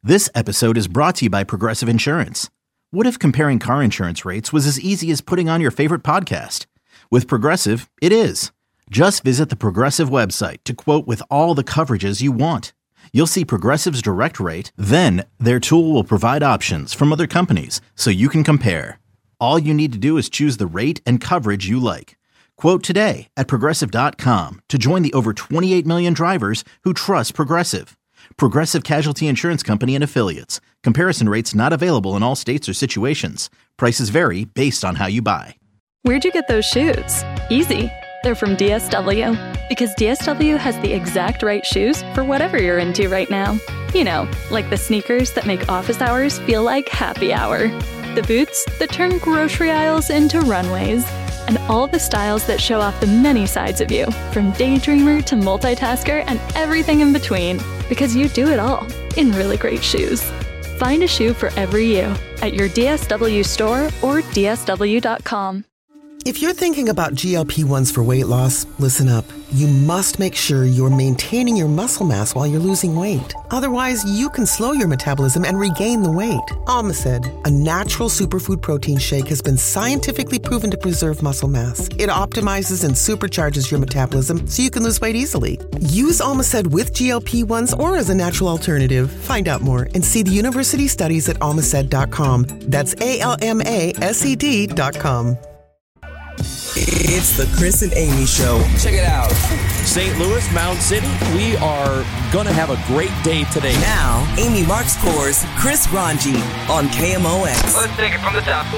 This episode is brought to you by Progressive Insurance. What if comparing car insurance rates was as easy as putting on your favorite podcast? With Progressive, it is. Just visit the Progressive website to quote with all the coverages you want. You'll see Progressive's direct rate, then their tool will provide options from other companies so you can compare. All you need to do is choose the rate and coverage you like. Quote today at Progressive.com to join the over 28 million drivers who trust Progressive. Progressive Casualty Insurance Company and Affiliates. Comparison rates not available in all states or situations. Prices vary based on how you buy. Where'd you get those shoes? Easy. They're from DSW. Because DSW has the exact right shoes for whatever you're into right now. You know, like the sneakers that make office hours feel like happy hour. The boots that turn grocery aisles into runways. And all the styles that show off the many sides of you, from daydreamer to multitasker and everything in between. Because you do it all in really great shoes. Find a shoe for every you at your DSW store or DSW.com. If you're thinking about GLP-1s for weight loss, listen up. You must make sure you're maintaining your muscle mass while you're losing weight. Otherwise, you can slow your metabolism and regain the weight. Almacid, a natural superfood protein shake, has been scientifically proven to preserve muscle mass. It optimizes and supercharges your metabolism so you can lose weight easily. Use Almacid with GLP-1s or as a natural alternative. Find out more and see the university studies at almacid.com. That's ALMASED.com. It's the Chris and Amy Show. Check it out. St. Louis, Mound City, we are going to have a great day today. Now, Amy Markscore's Chris Ranji on KMOX. Let's take it from the top.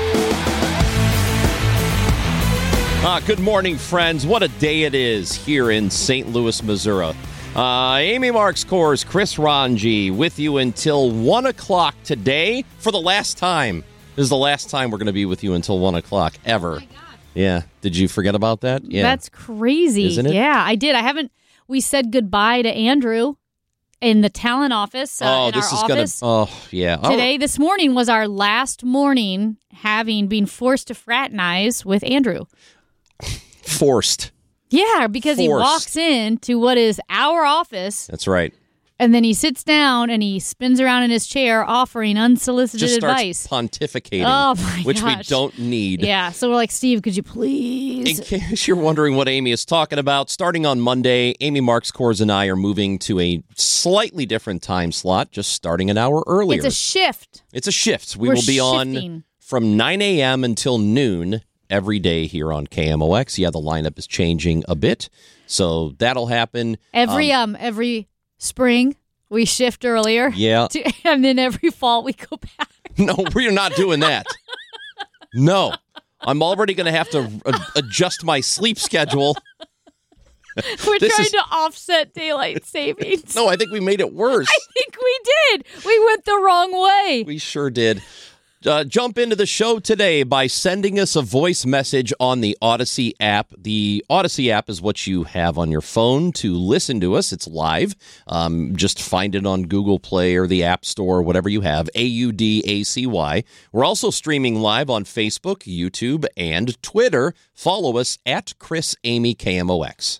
Good morning, friends. What a day it is here in St. Louis, Missouri. Amy Markscore's Chris Ranji with you until 1 o'clock today for the last time. This is the last time we're going to be with you until 1 o'clock ever. Oh, yeah. Did you forget about that? Yeah. That's crazy. Isn't it? Yeah, I did. We said goodbye to Andrew in the talent office. Today, this morning was our last morning being forced to fraternize with Andrew. Forced. Yeah, because he walks into what is our office. That's right. And then he sits down and he spins around in his chair offering unsolicited advice. Just starts pontificating. Oh, my gosh. Which we don't need. Yeah, so we're like, Steve, could you please? In case you're wondering what Amy is talking about, starting on Monday, Amy Markscore's and I are moving to a slightly different time slot, just starting an hour earlier. It's a shift. We will be on from 9 a.m. until noon every day here on KMOX. Yeah, the lineup is changing a bit, so that'll happen. Every spring, we shift earlier. Yeah. And then every fall, we go back. No, we're not doing that. No. I'm already going to have to adjust my sleep schedule. We're trying to offset daylight savings. No, I think we made it worse. I think we did. We went the wrong way. We sure did. Jump into the show today by sending us a voice message on the Odyssey app. The Odyssey app is what you have on your phone to listen to us. It's live. Just find it on Google Play or the App Store, whatever you have, AUDACY. We're also streaming live on Facebook, YouTube, and Twitter. Follow us at Chris Amy KMOX.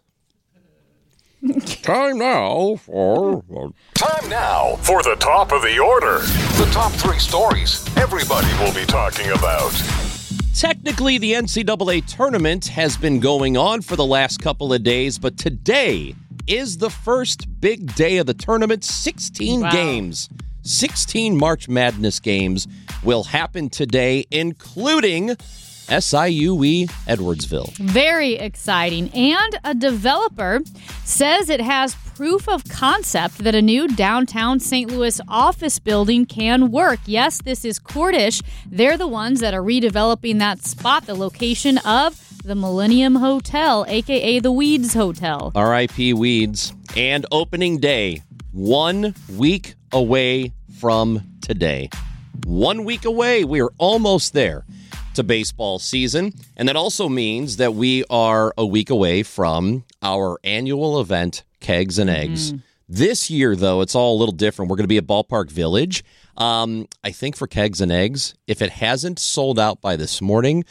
Time now for the top of the order. The top 3 stories everybody will be talking about. Technically, the NCAA tournament has been going on for the last couple of days, but today is the first big day of the tournament. 16 games, 16 March Madness will happen today, including SIUE Edwardsville. Very exciting. And a developer says it has proof of concept that a new downtown St. Louis office building can work. Yes, this is Cordish. They're the ones that are redeveloping that spot, the location of the Millennium Hotel, a.k.a. the Weeds Hotel. R.I.P. Weeds. And opening day, 1 week away from today. 1 week away. We are almost there to baseball season, and that also means that we are a week away from our annual event, Kegs and Eggs. This year, though, it's all a little different. We're going to be at Ballpark Village. I think for Kegs and Eggs, if it hasn't sold out by this morning,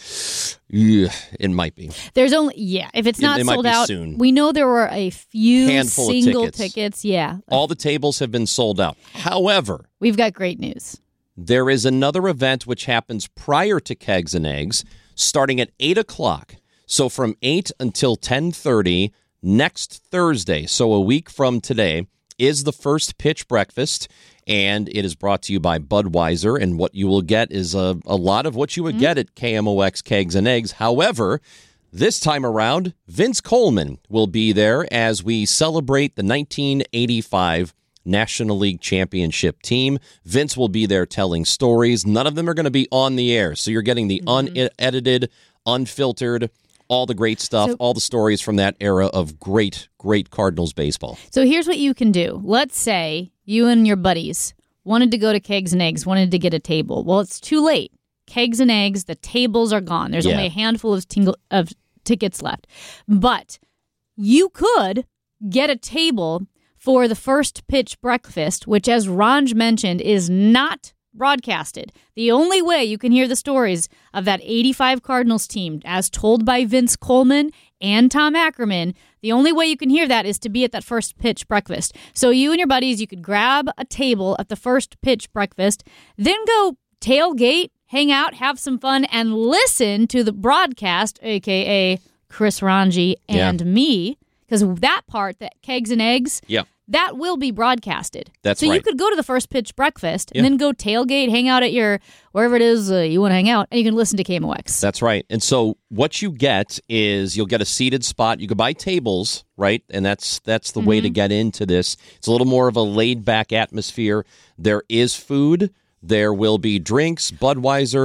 it might be. There's only, if it's not it sold might be out, soon. We know there were a few Handful of single tickets. Yeah. All the tables have been sold out. However, we've got great news. There is another event which happens prior to Kegs and Eggs, starting at 8 o'clock. So from 8 until 10:30 next Thursday, so a week from today, is the First Pitch Breakfast, and it is brought to you by Budweiser, and what you will get is a lot of what you would get at KMOX Kegs and Eggs. However, this time around, Vince Coleman will be there as we celebrate the 1985 National League Championship team. Vince will be there telling stories. None of them are going to be on the air, so you're getting the unedited, unfiltered, all the great stuff, all the stories from that era of great, great Cardinals baseball. So here's what you can do. Let's say you and your buddies wanted to go to Kegs and Eggs, wanted to get a table. Well, it's too late. Kegs and Eggs, the tables are gone. There's only a handful of tickets left. But you could get a table for the First Pitch Breakfast, which, as Ranj mentioned, is not broadcasted. The only way you can hear the stories of that 85 Cardinals team, as told by Vince Coleman and Tom Ackerman, the only way you can hear that is to be at that First Pitch Breakfast. So you and your buddies, you could grab a table at the First Pitch Breakfast, then go tailgate, hang out, have some fun, and listen to the broadcast, a.k.a. Chris Ranji and me, because that part, that Kegs and Eggs, that will be broadcasted. That's so right. You could go to the First Pitch Breakfast and then go tailgate, hang out at your, wherever it is you want to hang out, and you can listen to KMOX. That's right. And so what you get is you'll get a seated spot. You could buy tables, right? And that's the way to get into this. It's a little more of a laid-back atmosphere. There is food. There will be drinks, Budweiser,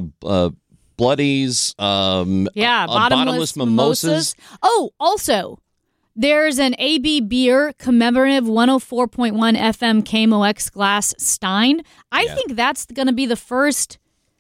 Bloodies, bottomless mimosas. Oh, also, there's an AB Beer commemorative 104.1 FM KMOX glass Stein. I think that's going to be the first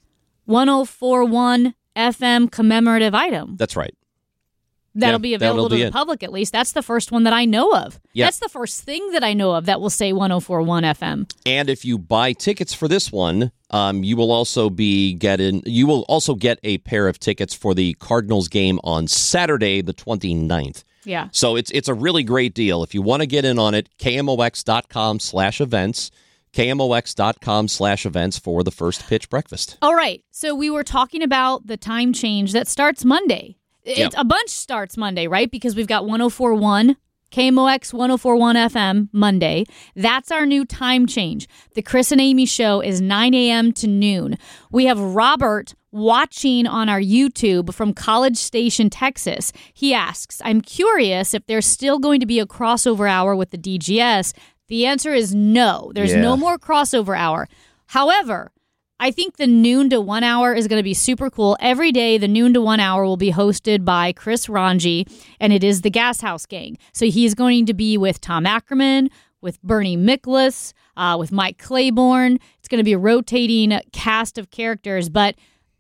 104.1 FM commemorative item. That's right. That'll be available to the public, at least. That's the first one that I know of. Yep. That's the first thing that I know of that will say 104.1 FM. And if you buy tickets for this one, you will also get a pair of tickets for the Cardinals game on Saturday, the 29th. Yeah. So it's a really great deal. If you want to get in on it, KMOX.com/events, KMOX.com/events for the First Pitch Breakfast. All right. So we were talking about the time change that starts Monday. A bunch starts Monday, right? Because we've got 104.1, KMOX 104.1 FM Monday. That's our new time change. The Chris and Amy show is 9 a.m. to noon. We have Robert watching on our YouTube from College Station, Texas. He asks, I'm curious if there's still going to be a crossover hour with the DGS. The answer is no. There's no more crossover hour. However, I think the noon to 1 hour is going to be super cool. Every day, the noon to 1 hour will be hosted by Chris Ranji, and it is the Gas House Gang. So he's going to be with Tom Ackerman, with Bernie Miklasz, with Mike Claiborne. It's going to be a rotating cast of characters, but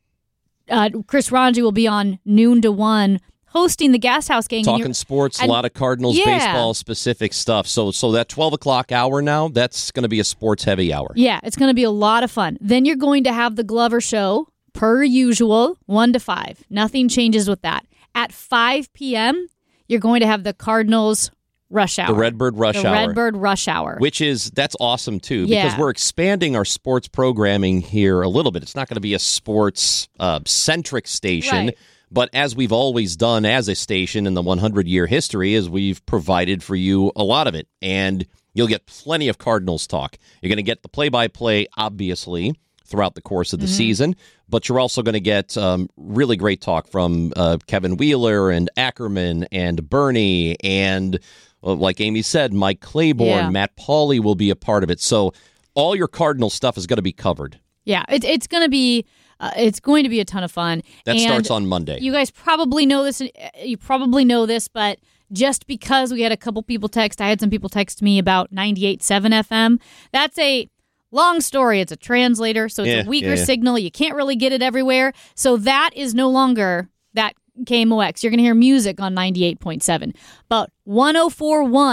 Chris Ranji will be on noon to 1 hosting the Gas House Gang. Talking sports, a lot of Cardinals baseball-specific stuff. So that 12 o'clock hour now, that's going to be a sports-heavy hour. Yeah, it's going to be a lot of fun. Then you're going to have the Glover Show, per usual, 1 to 5. Nothing changes with that. At 5 p.m., you're going to have the Cardinals Rush Hour. The Redbird Rush Hour. The Redbird Rush Hour. That's awesome, too, because we're expanding our sports programming here a little bit. It's not going to be a sports-centric station. Right. But as we've always done as a station in the 100-year history, is we've provided for you a lot of it. And you'll get plenty of Cardinals talk. You're going to get the play-by-play, obviously, throughout the course of the season. But you're also going to get really great talk from Kevin Wheeler and Ackerman and Bernie and, like Amy said, Mike Claiborne, Matt Pauley will be a part of it. So all your Cardinal stuff is going to be covered. Yeah, it's going to be... it's going to be a ton of fun. That starts on Monday. You guys probably know this. You probably know this, but just because we had a couple people text, I had some people text me about 98.7 FM. That's a long story. It's a translator, so it's a weaker signal. You can't really get it everywhere. So that is no longer that KMOX. You're going to hear music on 98.7. But 104.1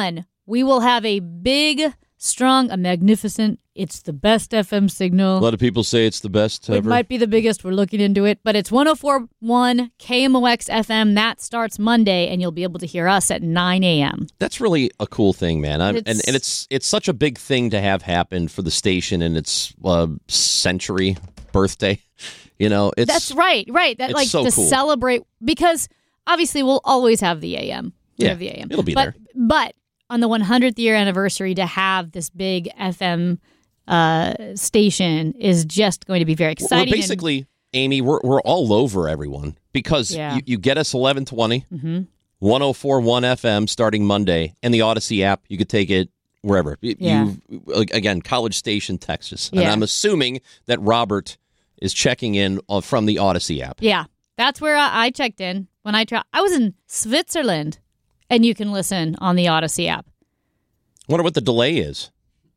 we will have a big, strong, a magnificent, it's the best FM signal. A lot of people say it's the best ever. It might be the biggest. We're looking into it. But it's 104.1 KMOX FM. That starts Monday, and you'll be able to hear us at 9 a.m. That's really a cool thing, man. And it's such a big thing to have happen for the station in its century birthday. You know, that's right. That it's so to cool. Celebrate, because obviously we'll always have the AM. Yeah, the AM. It'll be there. But on the 100th year anniversary, to have this big FM station is just going to be very exciting. Well, basically, Amy, we're all over everyone because you get us 1120, 104.1 FM starting Monday, and the Odyssey app. You could take it wherever. You again, College Station, Texas, and I'm assuming that Robert is checking in from the Odyssey app. Yeah, that's where I checked in when I was in Switzerland, and you can listen on the Odyssey app. I wonder what the delay is.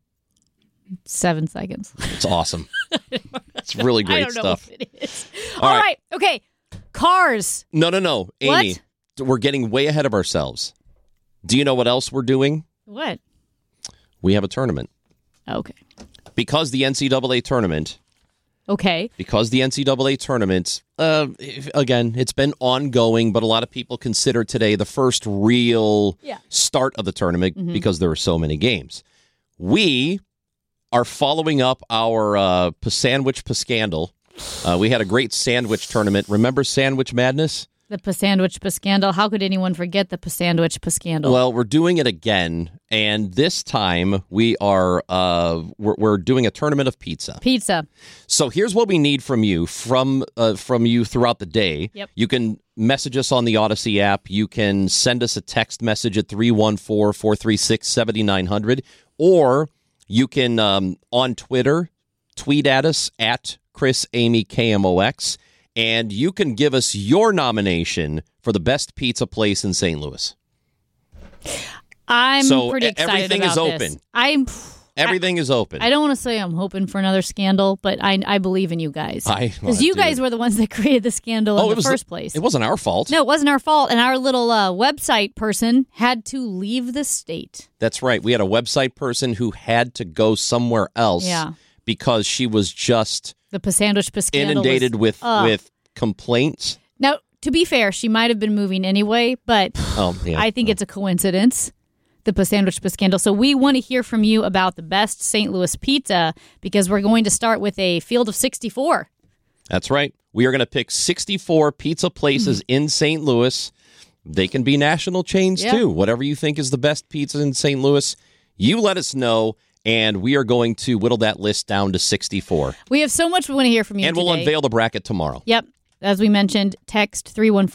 7 seconds. It's awesome. It's really great I don't know stuff. if it is. All right. Okay. Cars. No. Amy, what? We're getting way ahead of ourselves. Do you know what else we're doing? What? We have a tournament. Okay. Because the NCAA tournament. Okay. Because the NCAA tournament, again, it's been ongoing, but a lot of people consider today the first real start of the tournament because there were so many games. We are following up our Sandwich Pascandal. We had a great sandwich tournament. Remember Sandwich Madness? The Sandwich Pascandal. How could anyone forget the Sandwich Pascandal? Well, we're doing it again, and this time we are we're doing a tournament of pizza. Pizza. So here's what we need from you throughout the day. Yep. You can message us on the Odyssey app. You can send us a text message at 314-436-7900, or you can, on Twitter, tweet at us at Chris Amy KMOX, and you can give us your nomination for the best pizza place in St. Louis. I'm pretty excited everything about is this. open. Everything is open. I don't want to say I'm hoping for another scandal, but I believe in you guys. Because you guys were the ones that created the scandal in the first place. It wasn't our fault. No, it wasn't our fault. And our little website person had to leave the state. That's right. We had a website person who had to go somewhere else because she was just the Sandwich Pascandal inundated with complaints. Now, to be fair, she might have been moving anyway, but I think it's a coincidence. The Sandwich Pascandal. So we want to hear from you about the best St. Louis pizza because we're going to start with a field of 64. That's right. We are going to pick 64 pizza places in St. Louis. They can be national chains too. Whatever you think is the best pizza in St. Louis, you let us know, and we are going to whittle that list down to 64. We have so much we want to hear from you and today. We'll unveil the bracket tomorrow. Yep. As we mentioned, text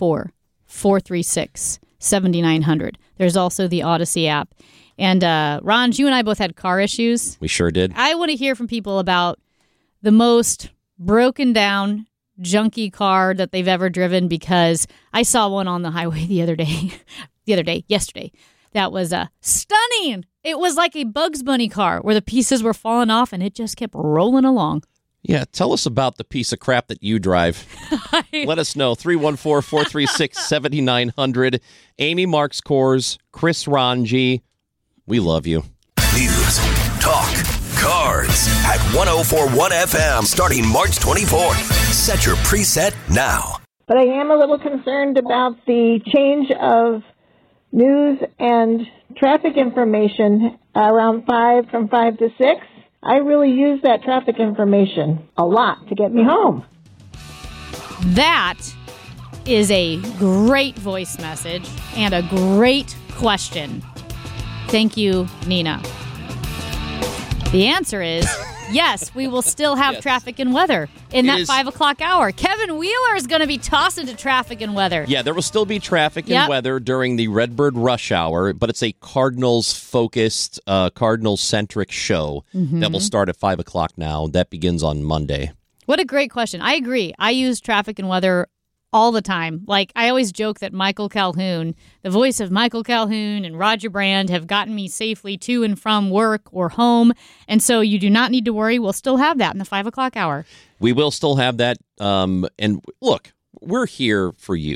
314-436-7900. There's also the Odyssey app. And, Ron, you and I both had car issues. We sure did. I want to hear from people about the most broken down, junky car that they've ever driven because I saw one on the highway yesterday. That was stunning. It was like a Bugs Bunny car where the pieces were falling off and it just kept rolling along. Yeah, tell us about the piece of crap that you drive. Let us know. 314-436-7900. Amy Marks Kors, Chris Ranji. We love you. News, talk, cards at 104.1 FM starting March 24th. Set your preset now. But I am a little concerned about the change of news and traffic information around 5 from 5 to 6. I really use that traffic information a lot to get me home. That is a great voice message and a great question. Thank you, Nina. The answer is yes, we will still have traffic and weather in that 5 o'clock hour. Kevin Wheeler is going to be tossed into traffic and weather. Yeah, there will still be traffic and weather during the Redbird rush hour, but it's a Cardinals-focused, Cardinals-centric show that will start at 5 o'clock now. That begins on Monday. What a great question. I agree. I use traffic and weather all the time. Like, I always joke that Michael Calhoun, the voice of Michael Calhoun and Roger Brand, have gotten me safely to and from work or home. And so you do not need to worry. We'll still have that in the 5 o'clock hour. We will still have that. And look, we're here for you.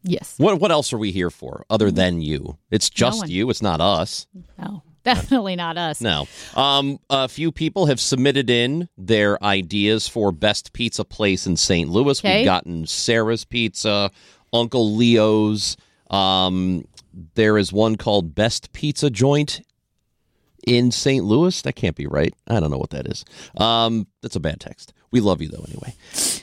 Yes. What else are we here for other than you? It's just you. It's not us. No, definitely not us. No. A few people have submitted in their ideas for best pizza place in St. Louis. Okay. We've gotten Sarah's Pizza, Uncle Leo's. There is one called Best Pizza Joint in St. Louis. That can't be right. I don't know what that is. That's a bad text. We love you, though, anyway.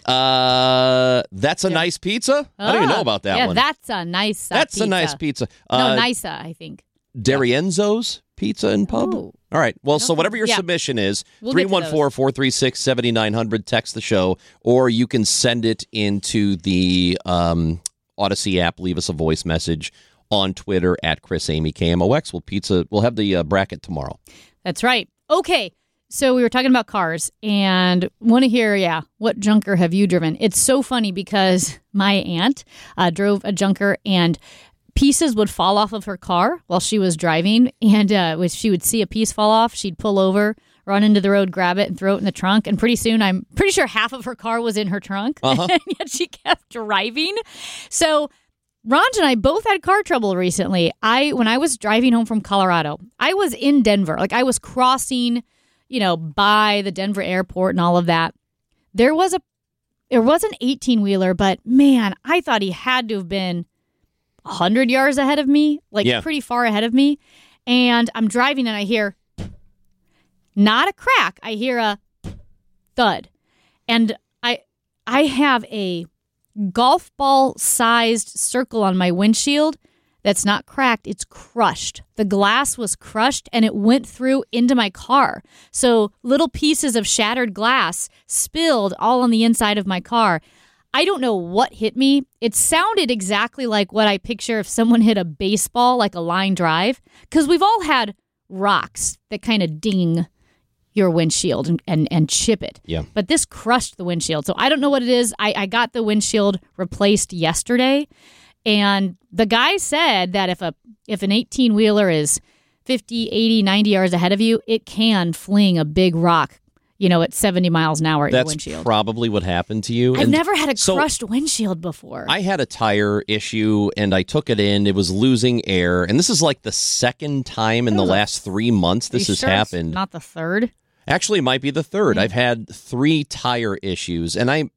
That's a nice pizza? I don't even know about that one. That's a nice That's pizza. a nice pizza. No, Nisa, I think. Darienzo's Pizza and Pub? Oh. All right. Well, so whatever your submission is, We'll get to those. 314-436-7900, text the show, or you can send it into the Odyssey app. Leave us a voice message on Twitter at ChrisAmyKMOX. We'll have the bracket tomorrow. That's right. Okay. So we were talking about cars and want to hear, what junker have you driven? It's so funny because my aunt drove a junker and pieces would fall off of her car while she was driving. And when she would see a piece fall off, she'd pull over, run into the road, grab it, and throw it in the trunk. And pretty soon, I'm pretty sure half of her car was in her trunk. And yet she kept driving. So Ranj and I both had car trouble recently. When I was driving home from Colorado, I was in Denver. Like I was crossing, by the Denver airport and all of that. There was an 18-wheeler, but man, I thought he had to have been 100 yards ahead of me, pretty far ahead of me. And I'm driving and I hear not a crack. I hear a thud. And I have a golf ball sized circle on my windshield that's not cracked. It's crushed. The glass was crushed and it went through into my car. So little pieces of shattered glass spilled all on the inside of my car. I don't know what hit me. It sounded exactly like what I picture if someone hit a baseball, like a line drive, because we've all had rocks that kind of ding your windshield and chip it. Yeah. But this crushed the windshield. So I don't know what it is. I got the windshield replaced yesterday, and the guy said that if an 18-wheeler is 50, 80, 90 yards ahead of you, it can fling a big rock at 70 miles an hour at your windshield. That's probably what happened to you. I've never had a crushed windshield before. I had a tire issue, and I took it in. It was losing air, and this is like the second time in the last 3 months this has happened. It's not the third? Actually, it might be the third. I've had 3 tire issues, and I'm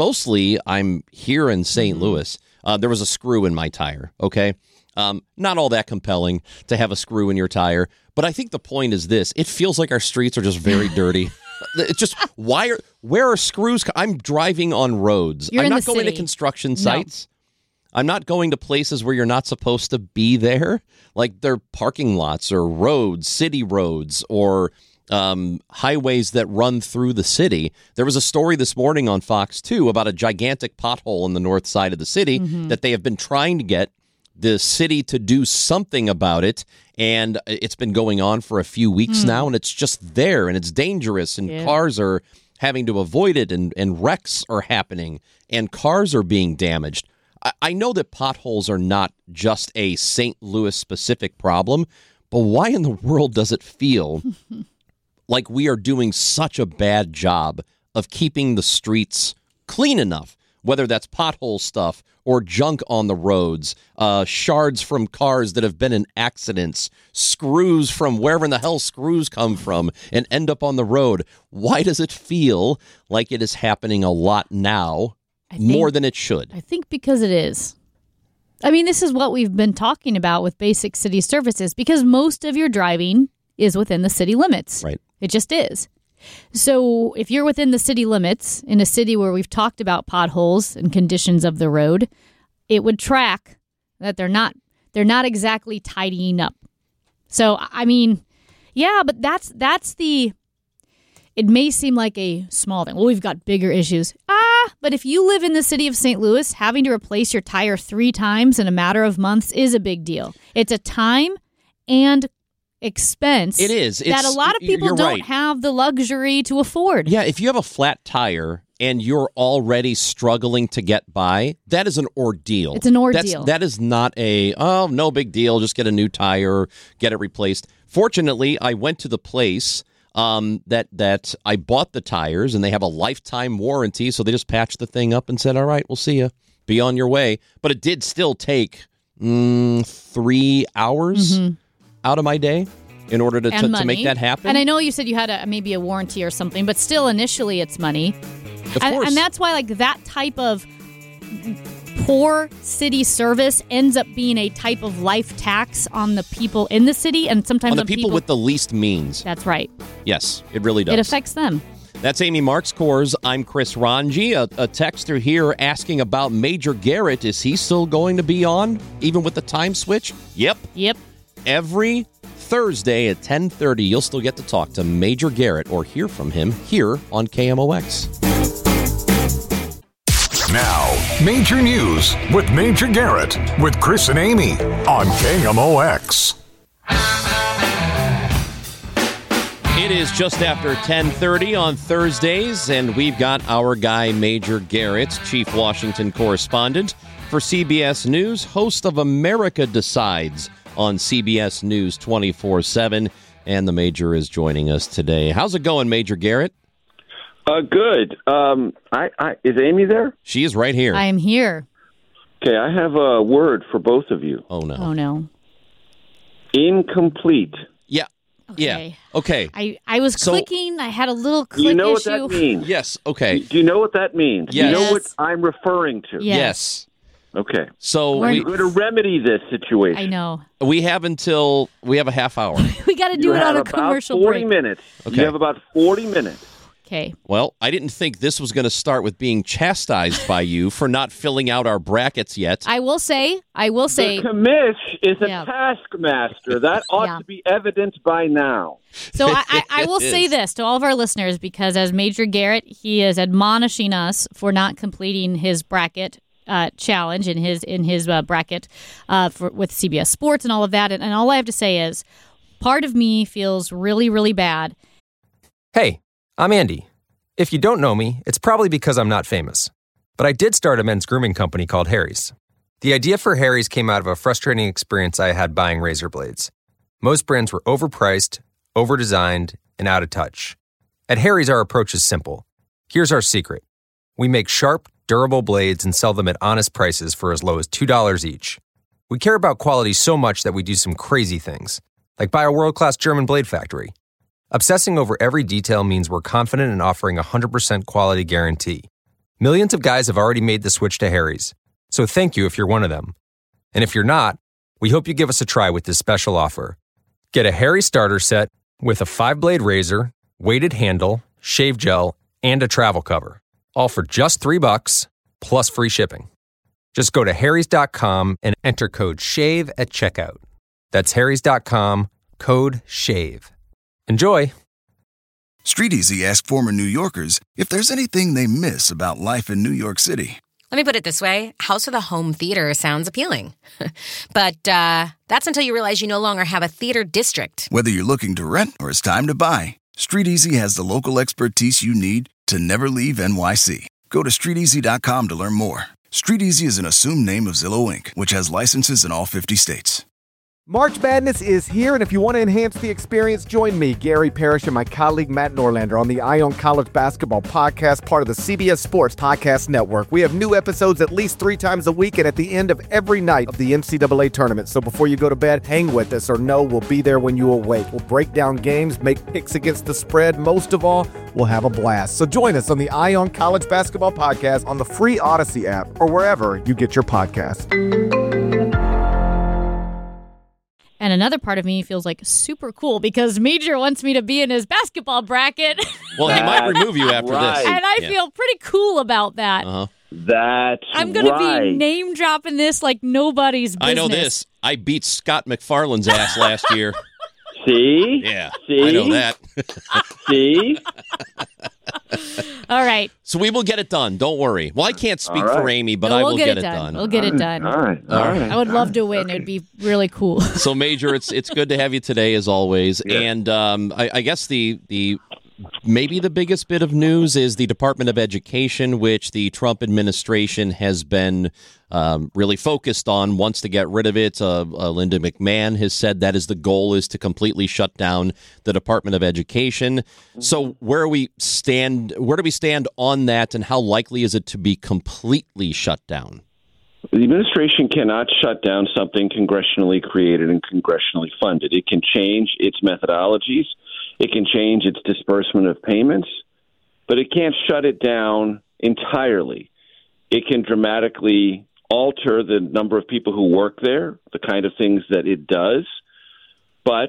here in St. Louis. There was a screw in my tire, okay? Not all that compelling to have a screw in your tire, but I think the point is this. It feels like our streets are just very dirty. It's just, where are screws? I'm driving on roads. I'm not going to construction sites. No. I'm not going to places where you're not supposed to be there. Like they're parking lots or roads, city roads, or highways that run through the city. There was a story this morning on Fox 2 about a gigantic pothole in the north side of the city that they have been trying to get the city to do something about it, and it's been going on for a few weeks now, and it's just there, and it's dangerous, and cars are having to avoid it, and wrecks are happening, and cars are being damaged. I know that potholes are not just a St. Louis-specific problem, but why in the world does it feel like we are doing such a bad job of keeping the streets clean enough, whether that's pothole stuff or junk on the roads, shards from cars that have been in accidents, screws from wherever in the hell screws come from and end up on the road? Why does it feel like it is happening a lot now, more than it should? I think because it is. I mean, this is what we've been talking about with basic city services, because most of your driving is within the city limits. Right. It just is. So if you're within the city limits, in a city where we've talked about potholes and conditions of the road, it would track that they're not exactly tidying up. So, I mean, yeah, but it may seem like a small thing. Well, we've got bigger issues. But if you live in the city of St. Louis, having to replace your tire 3 times in a matter of months is a big deal. It's a time and expense. It is. That a lot of people don't have the luxury to afford. Yeah, if you have a flat tire and you're already struggling to get by, that is an ordeal. It's an ordeal. That is not no big deal, just get a new tire, get it replaced. Fortunately, I went to the place that I bought the tires, and they have a lifetime warranty, so they just patched the thing up and said, all right, we'll see you. be on your way. But it did still take 3 hours out of my day in order to make that happen. And I know you said you had maybe a warranty or something, but still initially it's money. Of course. And that's why like that type of poor city service ends up being a type of life tax on the people in the city and sometimes on the people with the least means. That's right. Yes, it really does. It affects them. That's Amy Marks Coors. I'm Chris Ranji. A texter here asking about Major Garrett. Is he still going to be on, even with the time switch? Yep. Every Thursday at 10:30, you'll still get to talk to Major Garrett or hear from him here on KMOX. Now, Major News with Major Garrett with Chris and Amy on KMOX. It is just after 10:30 on Thursdays, and we've got our guy, Major Garrett, Chief Washington Correspondent for CBS News, host of America Decides on CBS News 24/7, and the Major is joining us today. How's it going, Major Garrett? Good. Is Amy there? She is right here. I am here. Okay, I have a word for both of you. Oh, no. Oh, no. Incomplete. Yeah. Okay. Yeah. Okay. I was clicking. I had a little click issue. You know what that means? Yes. Okay. Do you know what that means? Yes. You know what I'm referring to? Yes. Okay. So we're going to remedy this situation. I know. We have a half hour. We got to do it on a commercial break. 40 minutes. Okay. You have about 40 minutes. Okay. Well, I didn't think this was going to start with being chastised by you for not filling out our brackets yet. I will say. The commish is a taskmaster. That ought to be evident by now. So I will say this to all of our listeners, because as Major Garrett, he is admonishing us for not completing his bracket challenge in his bracket with CBS Sports and all of that. And all I have to say is part of me feels really, really bad. Hey, I'm Andy. If you don't know me, it's probably because I'm not famous. But I did start a men's grooming company called Harry's. The idea for Harry's came out of a frustrating experience I had buying razor blades. Most brands were overpriced, overdesigned, and out of touch. At Harry's, our approach is simple. Here's our secret. We make sharp, durable blades and sell them at honest prices for as low as $2 each. We care about quality so much that we do some crazy things, like buy a world-class German blade factory. Obsessing over every detail means we're confident in offering a 100% quality guarantee. Millions of guys have already made the switch to Harry's, so thank you if you're one of them. And if you're not, we hope you give us a try with this special offer. Get a Harry's starter set with a 5-blade razor, weighted handle, shave gel, and a travel cover, all for just $3 plus free shipping. Just go to harrys.com and enter code SHAVE at checkout. That's harrys.com, code SHAVE. Enjoy. StreetEasy asked former New Yorkers if there's anything they miss about life in New York City. Let me put it this way. House with a home theater sounds appealing. But that's until you realize you no longer have a theater district. Whether you're looking to rent or it's time to buy, StreetEasy has the local expertise you need to never leave NYC. Go to StreetEasy.com to learn more. StreetEasy is an assumed name of Zillow Inc., which has licenses in all 50 states. March Madness is here, and if you want to enhance the experience, join me, Gary Parrish, and my colleague Matt Norlander on the Eye on College Basketball Podcast, part of the CBS Sports Podcast Network. We have new episodes at least 3 times a week and at the end of every night of the NCAA tournament. So before you go to bed, hang with us or know we'll be there when you awake. We'll break down games, make picks against the spread. Most of all, we'll have a blast. So join us on the Eye on College Basketball Podcast on the free Odyssey app or wherever you get your podcasts. And another part of me feels like super cool because Major wants me to be in his basketball bracket. Well, he might remove you after this. And I feel pretty cool about that. Uh-huh. That's I'm going to be name dropping this like nobody's business. I know this. I beat Scott McFarland's ass last year. See? Yeah. See? I know that. See? All right. So we will get it done. Don't worry. Well, I can't speak for Amy, but I will get it done. We'll get it done. All right. I would love to win. It would be really cool. So, Major, it's good to have you today, as always. Yeah. And I guess the maybe the biggest bit of news is the Department of Education, which the Trump administration has been really focused on, wants to get rid of it. Linda McMahon has said that is the goal, is to completely shut down the Department of Education. So where do we stand on that, and how likely is it to be completely shut down? The administration cannot shut down something congressionally created and congressionally funded. It can change its methodologies. It can change its disbursement of payments, but it can't shut it down entirely. It can dramatically alter the number of people who work there, the kind of things that it does. But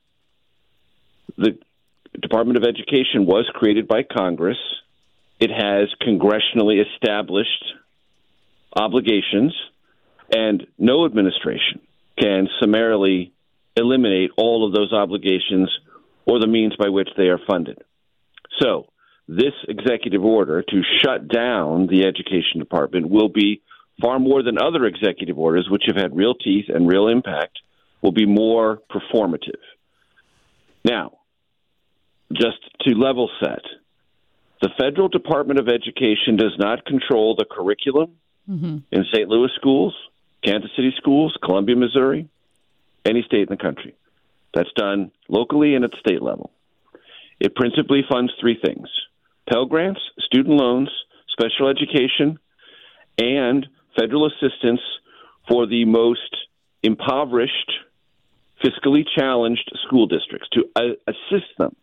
the Department of Education was created by Congress. It has congressionally established obligations, and no administration can summarily eliminate all of those obligations or the means by which they are funded. So this executive order to shut down the Education Department will be far more than other executive orders, which have had real teeth and real impact, will be more performative. Now, just to level set, the Federal Department of Education does not control the curriculum in St. Louis schools, Kansas City schools, Columbia, Missouri, any state in the country. That's done locally and at the state level. It principally funds three things: Pell Grants, student loans, special education, and federal assistance for the most impoverished, fiscally challenged school districts to assist them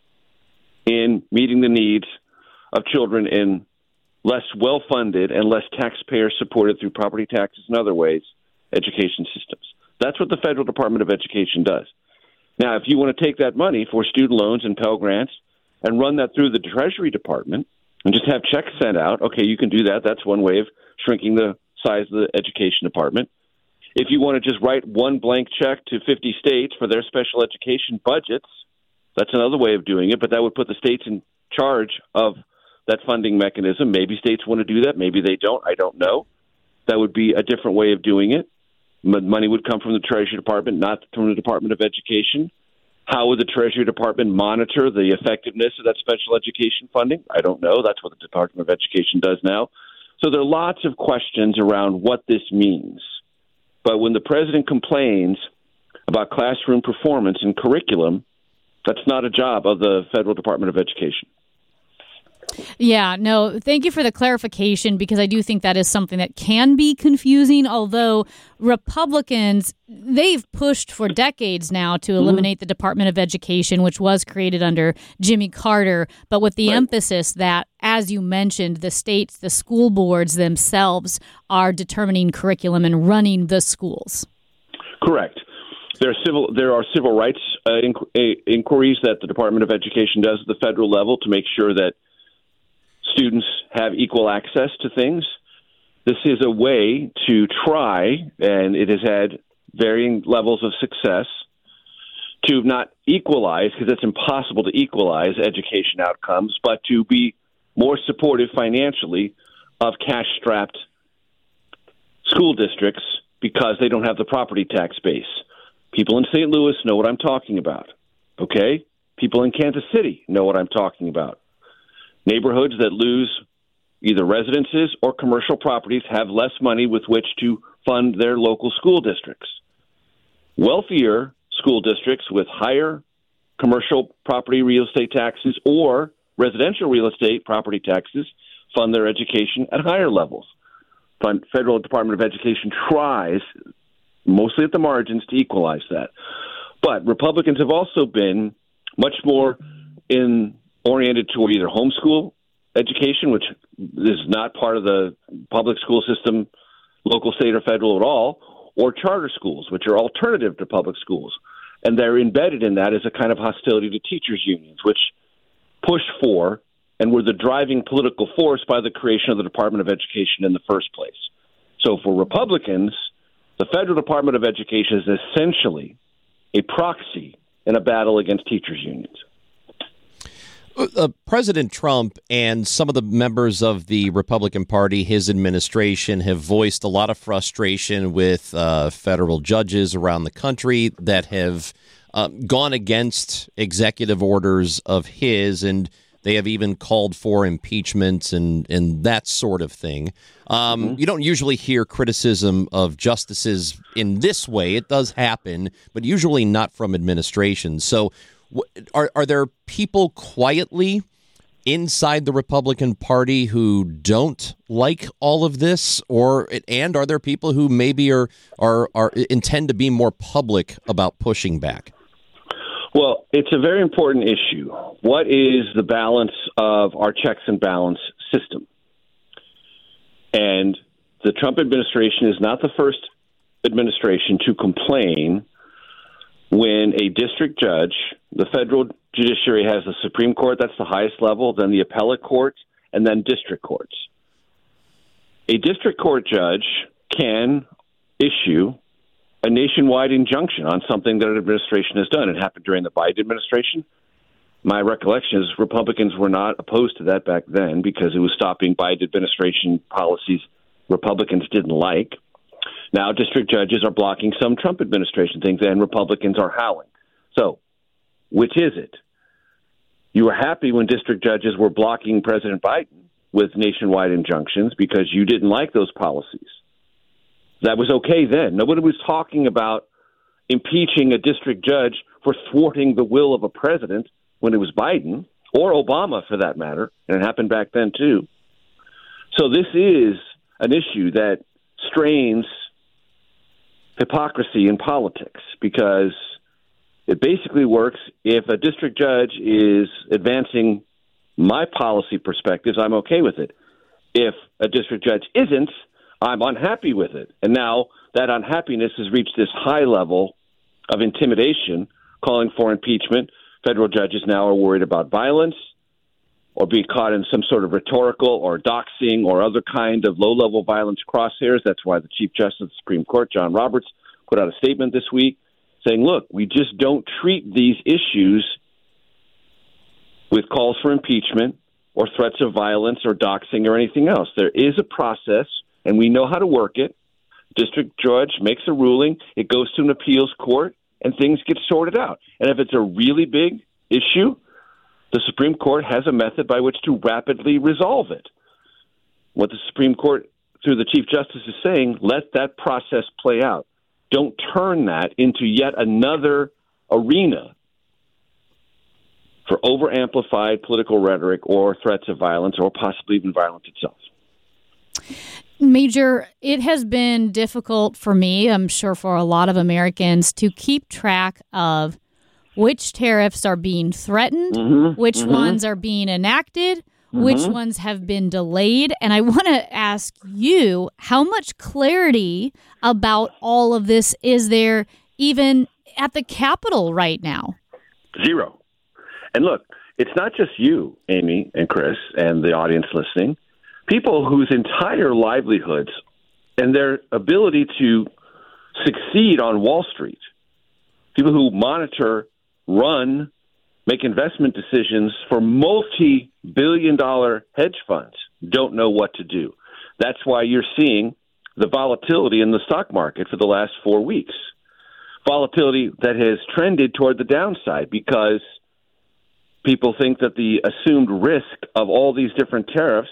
in meeting the needs of children in less well-funded and less taxpayer-supported through property taxes and other ways education systems. That's what the Federal Department of Education does. Now, if you want to take that money for student loans and Pell Grants and run that through the Treasury Department and just have checks sent out, okay, you can do that. That's one way of shrinking the size of the Education Department. If you want to just write one blank check to 50 states for their special education budgets, that's another way of doing it, but that would put the states in charge of that funding mechanism. Maybe states want to do that. Maybe they don't. I don't know. That would be a different way of doing it. Money would come from the Treasury Department, not from the Department of Education. How would the Treasury Department monitor the effectiveness of that special education funding? I don't know. That's what the Department of Education does now. So there are lots of questions around what this means. But when the president complains about classroom performance and curriculum, that's not a job of the Federal Department of Education. Yeah, no, thank you for the clarification, because I do think that is something that can be confusing, although Republicans, they've pushed for decades now to eliminate the Department of Education, which was created under Jimmy Carter, but with the emphasis that, as you mentioned, the states, the school boards themselves are determining curriculum and running the schools. Correct. There are civil rights inquiries that the Department of Education does at the federal level to make sure that students have equal access to things. This is a way to try, and it has had varying levels of success, to not equalize, because it's impossible to equalize education outcomes, but to be more supportive financially of cash-strapped school districts because they don't have the property tax base. People in St. Louis know what I'm talking about, okay? People in Kansas City know what I'm talking about. Neighborhoods that lose either residences or commercial properties have less money with which to fund their local school districts. Wealthier school districts with higher commercial property real estate taxes or residential real estate property taxes fund their education at higher levels. The Federal Department of Education tries, mostly at the margins, to equalize that. But Republicans have also been much more oriented toward either homeschool education, which is not part of the public school system, local, state, or federal at all, or charter schools, which are alternative to public schools. And they're embedded in that as a kind of hostility to teachers' unions, which push for and were the driving political force by the creation of the Department of Education in the first place. So for Republicans, the Federal Department of Education is essentially a proxy in a battle against teachers' unions. President Trump and some of the members of the Republican Party, his administration, have voiced a lot of frustration with federal judges around the country that have gone against executive orders of his, and they have even called for impeachments and that sort of thing. You don't usually hear criticism of justices in this way. It does happen, but usually not from administrations. So are there people quietly inside the Republican Party who don't like all of this, and are there people who maybe are intend to be more public about pushing back? Well, it's a very important issue. What is the balance of our checks and balance system? And the Trump administration is not the first administration to complain when a district judge, the federal judiciary has the Supreme Court, that's the highest level, then the appellate courts, and then district courts. A district court judge can issue a nationwide injunction on something that an administration has done. It happened during the Biden administration. My recollection is Republicans were not opposed to that back then because it was stopping Biden administration policies Republicans didn't like. Now district judges are blocking some Trump administration things, and Republicans are howling. So, which is it? You were happy when district judges were blocking President Biden with nationwide injunctions because you didn't like those policies. That was okay then. Nobody was talking about impeaching a district judge for thwarting the will of a president when it was Biden, or Obama for that matter, and it happened back then too. So this is an issue that strains hypocrisy in politics because it basically works if a district judge is advancing my policy perspectives, I'm okay with it. If a district judge isn't, I'm unhappy with it. And now that unhappiness has reached this high level of intimidation, calling for impeachment. Federal judges now are worried about violence or being caught in some sort of rhetorical or doxing or other kind of low-level violence crosshairs. That's why the Chief Justice of the Supreme Court, John Roberts, put out a statement this week saying, look, we just don't treat these issues with calls for impeachment or threats of violence or doxing or anything else. There is a process, and we know how to work it. District judge makes a ruling, it goes to an appeals court, and things get sorted out. And if it's a really big issue, the Supreme Court has a method by which to rapidly resolve it. What the Supreme Court, through the Chief Justice, is saying, let that process play out. Don't turn that into yet another arena for over-amplified political rhetoric or threats of violence or possibly even violence itself. Major, it has been difficult for me, I'm sure for a lot of Americans, to keep track of which tariffs are being threatened, which ones are being enacted, which ones have been delayed. And I want to ask you, how much clarity about all of this is there even at the Capitol right now? Zero. And look, it's not just you, Amy and Chris, and the audience listening. People whose entire livelihoods and their ability to succeed on Wall Street, people who monitor, run, make investment decisions for multi-billion-dollar hedge funds don't know what to do. That's why you're seeing the volatility in the stock market for the last 4 weeks. Volatility that has trended toward the downside because people think that the assumed risk of all these different tariffs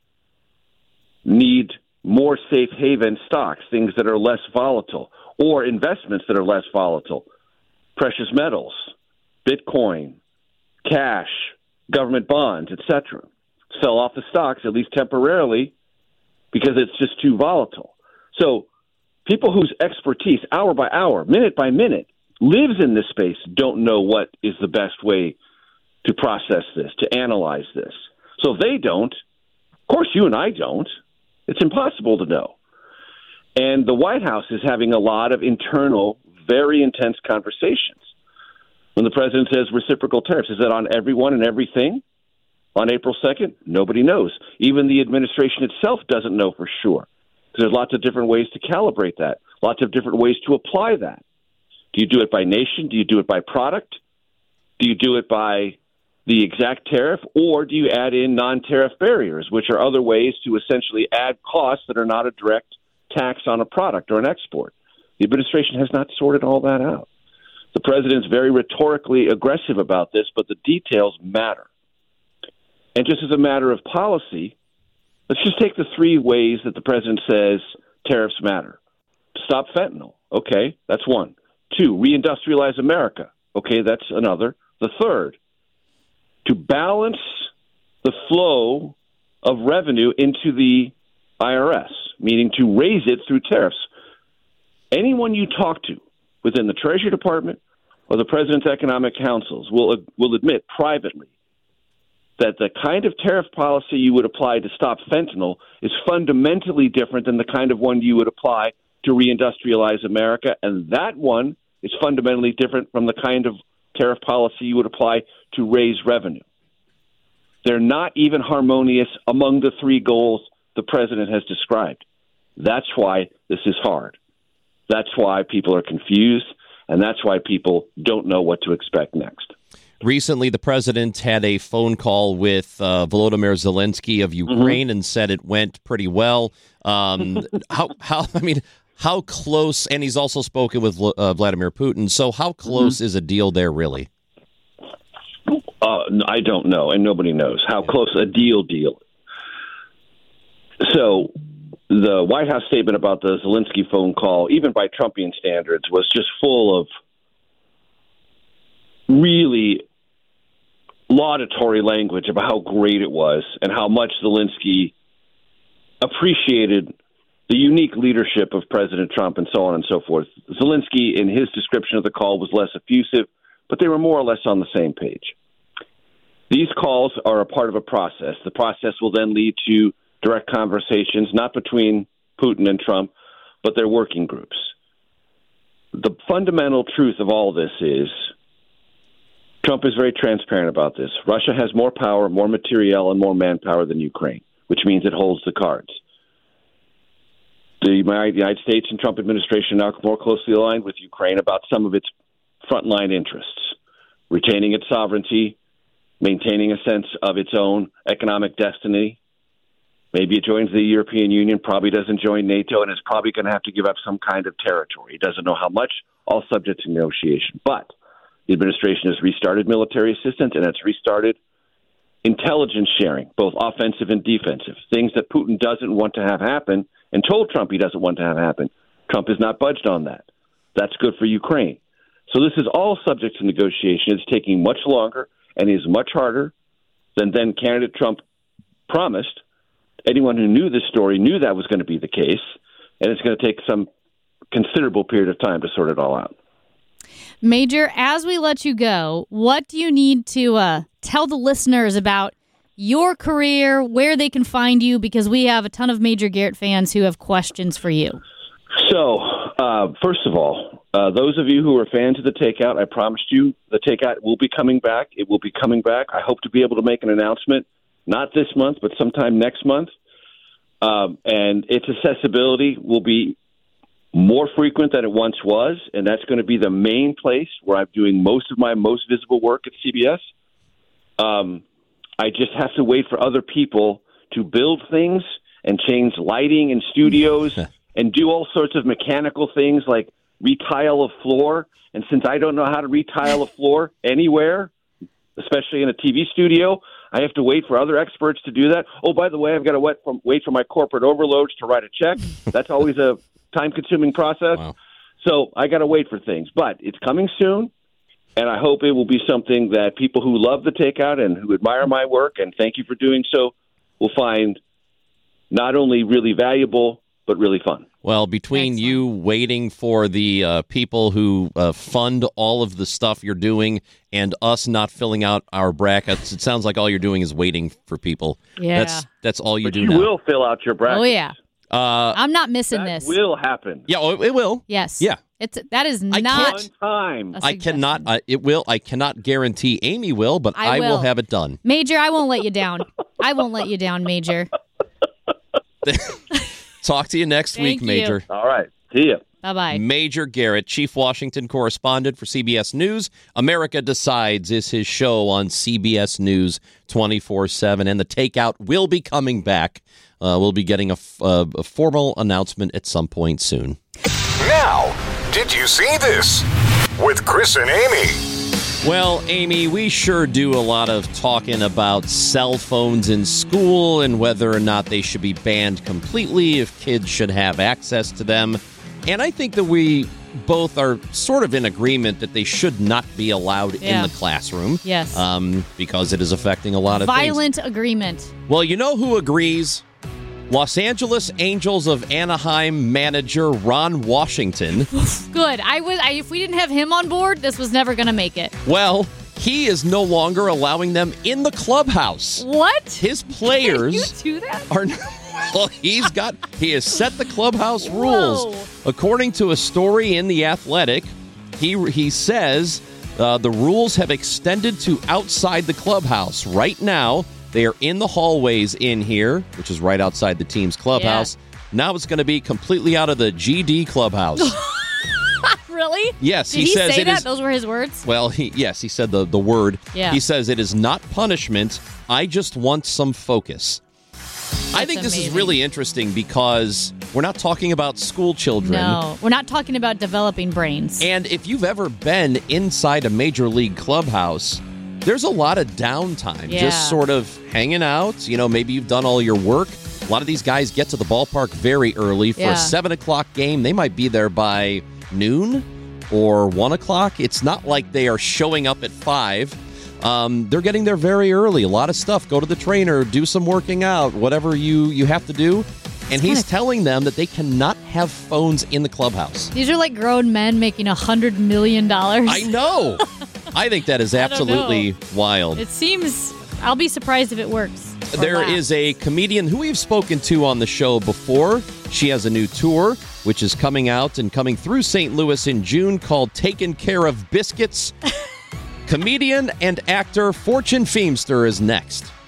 need more safe haven stocks, things that are less volatile, or investments that are less volatile, precious metals, Bitcoin, cash, government bonds, etc. Sell off the stocks, at least temporarily, because it's just too volatile. So people whose expertise, hour by hour, minute by minute, lives in this space don't know what is the best way to process this, to analyze this. So if they don't, of course you and I don't. It's impossible to know. And the White House is having a lot of internal, very intense conversations. When the president says reciprocal tariffs, is that on everyone and everything? On April 2nd? Nobody knows. Even the administration itself doesn't know for sure. There's lots of different ways to calibrate that, lots of different ways to apply that. Do you do it by nation? Do you do it by product? Do you do it by the exact tariff, or do you add in non-tariff barriers, which are other ways to essentially add costs that are not a direct tax on a product or an export? The administration has not sorted all that out. The president's very rhetorically aggressive about this, but the details matter. And just as a matter of policy, let's just take the 3 ways that the president says tariffs matter. Stop fentanyl. Okay, that's 1. 2, reindustrialize America. Okay, that's another. The 3rd, to balance the flow of revenue into the IRS, meaning to raise it through tariffs. Anyone you talk to within the Treasury Department or the President's Economic Councils will admit privately that the kind of tariff policy you would apply to stop fentanyl is fundamentally different than the kind of one you would apply to reindustrialize America, and that one is fundamentally different from the kind of tariff policy you would apply to raise revenue. They're not even harmonious among the three goals the president has described. That's why this is hard. That's why people are confused, and that's why people don't know what to expect next. Recently, the president had a phone call with Volodymyr Zelensky of Ukraine and said it went pretty well. How close? And he's also spoken with Vladimir Putin. So, how close is a deal there, really? I don't know, and nobody knows how close a deal. So, the White House statement about the Zelensky phone call, even by Trumpian standards, was just full of really laudatory language about how great it was and how much Zelensky appreciated the unique leadership of President Trump and so on and so forth. Zelensky, in his description of the call, was less effusive, but they were more or less on the same page. These calls are a part of a process. The process will then lead to direct conversations, not between Putin and Trump, but their working groups. The fundamental truth of all this is Trump is very transparent about this. Russia has more power, more materiel, and more manpower than Ukraine, which means it holds the cards. The United States and Trump administration are now more closely aligned with Ukraine about some of its frontline interests, retaining its sovereignty, maintaining a sense of its own economic destiny. Maybe it joins the European Union, probably doesn't join NATO, and is probably going to have to give up some kind of territory. He doesn't know how much, all subject to negotiation. But the administration has restarted military assistance, and it's restarted intelligence sharing, both offensive and defensive, things that Putin doesn't want to have happen and told Trump he doesn't want to have happen. Trump has not budged on that. That's good for Ukraine. So this is all subject to negotiation. It's taking much longer and is much harder than then candidate Trump promised. Anyone who knew this story knew that was going to be the case, and it's going to take some considerable period of time to sort it all out. Major, as we let you go, what do you need to tell the listeners about your career, where they can find you? Because we have a ton of Major Garrett fans who have questions for you. So, first of all, those of you who are fans of The Takeout, I promised you The Takeout will be coming back. It will be coming back. I hope to be able to make an announcement, not this month, but sometime next month. And its accessibility will be more frequent than it once was, and that's going to be the main place where I'm doing most of my most visible work at CBS. I just have to wait for other people to build things and change lighting in studios and do all sorts of mechanical things like retile a floor. And since I don't know how to retile a floor anywhere, especially in a TV studio, I have to wait for other experts to do that. Oh, by the way, I've got to wait for my corporate overloads to write a check. That's always a time-consuming process. Wow. So I got to wait for things. But it's coming soon, and I hope it will be something that people who love The Takeout and who admire my work, and thank you for doing so, will find not only really valuable, but really fun. Well, between you waiting for the people who fund all of the stuff you're doing and us not filling out our brackets, it sounds like all you're doing is waiting for people. Yeah. That's all you do you now. Will fill out your brackets. Oh, yeah. I'm not missing this. Will happen. Yeah, it will. Yes. Yeah. That is not one time. I cannot. It will. I cannot guarantee Amy will, but I will have it done. Major, I won't let you down. I won't let you down, Major. Talk to you next week, Major. All right. See ya. Bye-bye. Major Garrett, Chief Washington Correspondent for CBS News. America Decides is his show on CBS News 24/7, and The Takeout will be coming back. We'll be getting a formal announcement at some point soon. Now, did you see this? With Chris and Amy. Well, Amy, we sure do a lot of talking about cell phones in school and whether or not they should be banned completely, if kids should have access to them. And I think that we both are sort of in agreement that they should not be allowed in the classroom. Yes. Because it is affecting a lot of Violent agreement. Well, you know who agrees? Los Angeles Angels of Anaheim manager Ron Washington. Good. If we didn't have him on board, this was never going to make it. Well, he is no longer allowing them in the clubhouse. What? His players Can you do that? are. Well, he has set the clubhouse rules. Whoa. According to a story in The Athletic, he says the rules have extended to outside the clubhouse. Right now, they are in the hallways in here, which is right outside the team's clubhouse. Yeah. Now it's going to be completely out of the GD clubhouse. Really? Yes. Did he say that? Those were his words? Well, he said the word. Yeah. He says it is not punishment. I just want some focus. I think this is really interesting because we're not talking about school children. No, we're not talking about developing brains. And if you've ever been inside a major league clubhouse, there's a lot of downtime, just sort of hanging out. You know, maybe you've done all your work. A lot of these guys get to the ballpark very early. For a 7 o'clock game, they might be there by noon or 1 o'clock. It's not like they are showing up at 5. They're getting there very early. A lot of stuff. Go to the trainer, do some working out, whatever you have to do. And he's telling them that they cannot have phones in the clubhouse. These are like grown men making $100 million. I know. I think that is absolutely wild. It seems, I'll be surprised if it works. There is a comedian who we've spoken to on the show before. She has a new tour, which is coming out and coming through St. Louis in June, called Taken Care of Biscuits. Comedian and actor Fortune Feimster is next.